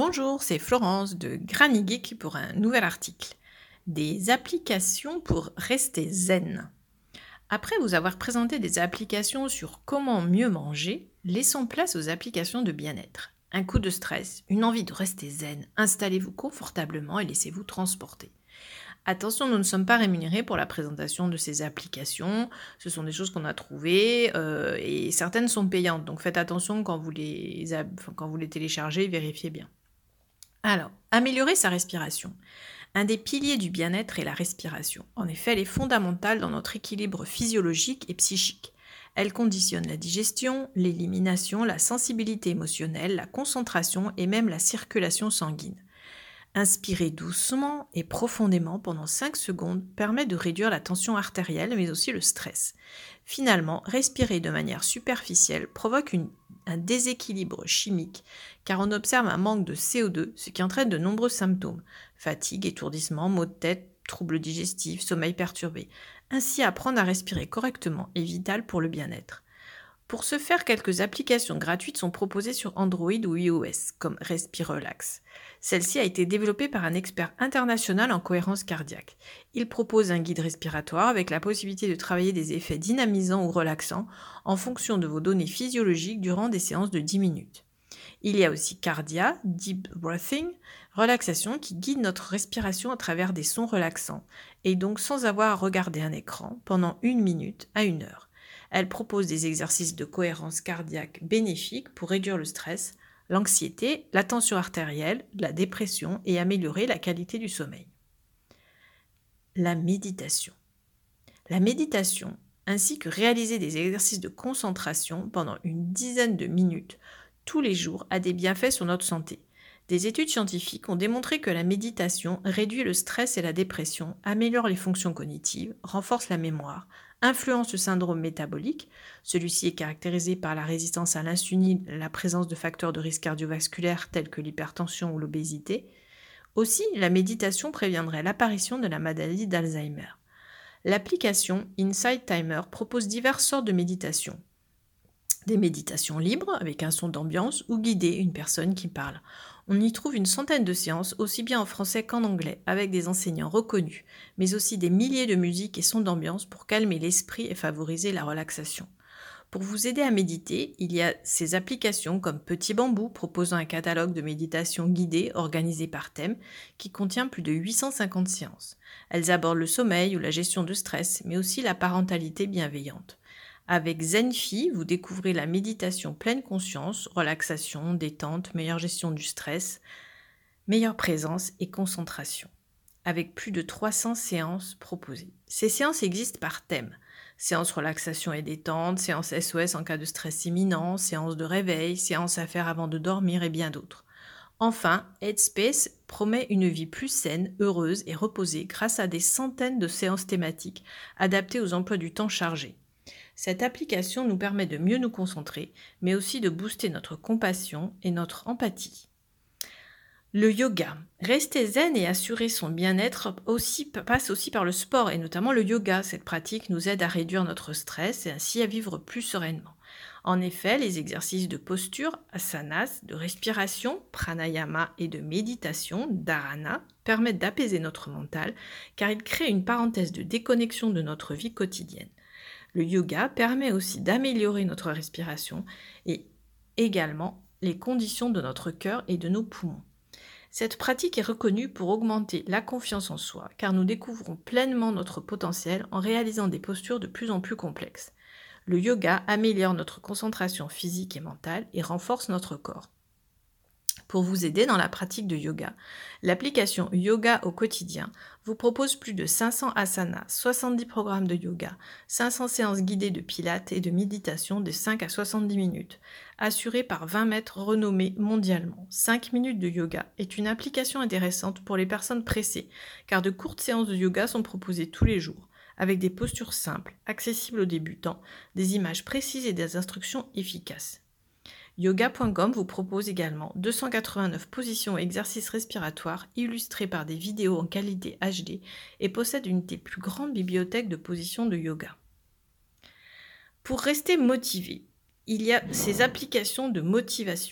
Bonjour, c'est Florence de Granny Geek pour un nouvel article. Des applications pour rester zen. Après vous avoir présenté des applications sur comment mieux manger, laissons place aux applications de bien-être. Un coup de stress, une envie de rester zen, installez-vous confortablement et laissez-vous transporter. Attention, nous ne sommes pas rémunérés pour la présentation de ces applications. Ce sont des choses qu'on a trouvées et certaines sont payantes. Donc faites attention quand vous les téléchargez, vérifiez bien. Alors, améliorer sa respiration. Un des piliers du bien-être est la respiration. En effet, elle est fondamentale dans notre équilibre physiologique et psychique. Elle conditionne la digestion, l'élimination, la sensibilité émotionnelle, la concentration et même la circulation sanguine. Inspirer doucement et profondément pendant 5 secondes permet de réduire la tension artérielle mais aussi le stress. Finalement, respirer de manière superficielle provoque un déséquilibre chimique car on observe un manque de CO2, ce qui entraîne de nombreux symptômes: fatigue, étourdissement, maux de tête, troubles digestifs, sommeil perturbé. Ainsi, apprendre à respirer correctement est vital pour le bien-être. Pour ce faire, quelques applications gratuites sont proposées sur Android ou iOS, comme Respirelax. Celle-ci a été développée par un expert international en cohérence cardiaque. Il propose un guide respiratoire avec la possibilité de travailler des effets dynamisants ou relaxants en fonction de vos données physiologiques durant des séances de 10 minutes. Il y a aussi Cardia, Deep Breathing, relaxation qui guide notre respiration à travers des sons relaxants, et donc sans avoir à regarder un écran pendant 1 minute à 1 heure. Elle propose des exercices de cohérence cardiaque bénéfiques pour réduire le stress, l'anxiété, la tension artérielle, la dépression et améliorer la qualité du sommeil. La méditation. La méditation, ainsi que réaliser des exercices de concentration pendant une dizaine de minutes tous les jours, a des bienfaits sur notre santé. Des études scientifiques ont démontré que la méditation réduit le stress et la dépression, améliore les fonctions cognitives, renforce la mémoire, influence le syndrome métabolique. Celui-ci est caractérisé par la résistance à l'insuline, la présence de facteurs de risque cardiovasculaire tels que l'hypertension ou l'obésité. Aussi, la méditation préviendrait l'apparition de la maladie d'Alzheimer. L'application Insight Timer propose diverses sortes de méditations. Des méditations libres, avec un son d'ambiance, ou guidées, une personne qui parle. On y trouve une centaine de séances, aussi bien en français qu'en anglais, avec des enseignants reconnus, mais aussi des milliers de musiques et sons d'ambiance pour calmer l'esprit et favoriser la relaxation. Pour vous aider à méditer, il y a ces applications comme Petit Bambou, proposant un catalogue de méditation guidée organisé par thème, qui contient plus de 850 séances. Elles abordent le sommeil ou la gestion de stress, mais aussi la parentalité bienveillante. Avec Zenfi, vous découvrez la méditation pleine conscience, relaxation, détente, meilleure gestion du stress, meilleure présence et concentration. Avec plus de 300 séances proposées. Ces séances existent par thème. Séance relaxation et détente, séance SOS en cas de stress imminent, séance de réveil, séance à faire avant de dormir et bien d'autres. Enfin, Headspace promet une vie plus saine, heureuse et reposée grâce à des centaines de séances thématiques adaptées aux emplois du temps chargés. Cette application nous permet de mieux nous concentrer, mais aussi de booster notre compassion et notre empathie. Le yoga. Rester zen et assurer son bien-être passe aussi par le sport, et notamment le yoga. Cette pratique nous aide à réduire notre stress et ainsi à vivre plus sereinement. En effet, les exercices de posture, asanas, de respiration, pranayama et de méditation, dharana, permettent d'apaiser notre mental, car ils créent une parenthèse de déconnexion de notre vie quotidienne. Le yoga permet aussi d'améliorer notre respiration et également les conditions de notre cœur et de nos poumons. Cette pratique est reconnue pour augmenter la confiance en soi, car nous découvrons pleinement notre potentiel en réalisant des postures de plus en plus complexes. Le yoga améliore notre concentration physique et mentale et renforce notre corps. Pour vous aider dans la pratique de yoga, l'application Yoga au quotidien vous propose plus de 500 asanas, 70 programmes de yoga, 500 séances guidées de pilates et de méditation de 5 à 70 minutes, assurées par 20 maîtres renommés mondialement. 5 minutes de yoga est une application intéressante pour les personnes pressées, car de courtes séances de yoga sont proposées tous les jours, avec des postures simples, accessibles aux débutants, des images précises et des instructions efficaces. Yoga.com vous propose également 289 positions et exercices respiratoires illustrés par des vidéos en qualité HD et possède une des plus grandes bibliothèques de positions de yoga. Pour rester motivé, il y a ces applications de motivation.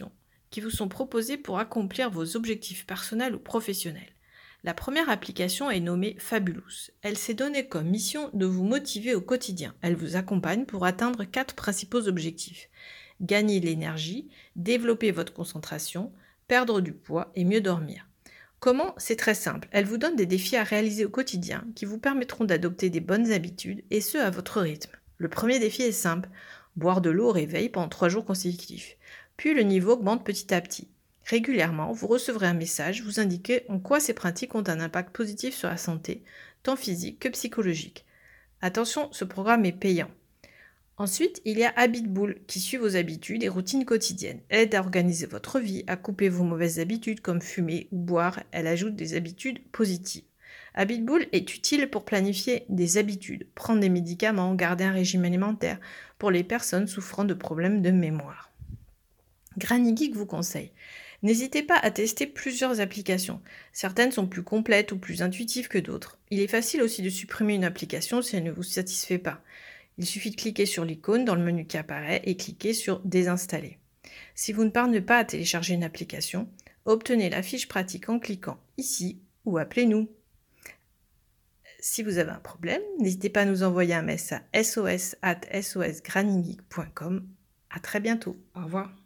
qui vous sont proposées pour accomplir vos objectifs personnels ou professionnels. La première application est nommée Fabulous. Elle s'est donnée comme mission de vous motiver au quotidien. Elle vous accompagne pour atteindre 4 principaux objectifs. Gagner l'énergie, développer votre concentration, perdre du poids et mieux dormir. Comment? C'est très simple. Elle vous donne des défis à réaliser au quotidien qui vous permettront d'adopter des bonnes habitudes et ce à votre rythme. Le premier défi est simple. Boire de l'eau au réveil pendant 3 jours consécutifs. Puis le niveau augmente petit à petit. Régulièrement, vous recevrez un message vous indiquant en quoi ces pratiques ont un impact positif sur la santé, tant physique que psychologique. Attention, ce programme est payant. Ensuite, il y a Habitbull qui suit vos habitudes et routines quotidiennes. Elle aide à organiser votre vie, à couper vos mauvaises habitudes comme fumer ou boire. Elle ajoute des habitudes positives. Habitbull est utile pour planifier des habitudes, prendre des médicaments, garder un régime alimentaire pour les personnes souffrant de problèmes de mémoire. Granny Geek vous conseille. N'hésitez pas à tester plusieurs applications. Certaines sont plus complètes ou plus intuitives que d'autres. Il est facile aussi de supprimer une application si elle ne vous satisfait pas. Il suffit de cliquer sur l'icône dans le menu qui apparaît et cliquer sur Désinstaller. Si vous ne parvenez pas à télécharger une application, obtenez la fiche pratique en cliquant ici ou appelez-nous. Si vous avez un problème, n'hésitez pas à nous envoyer un message à sos@sosgrannygeek.com. À très bientôt. Au revoir.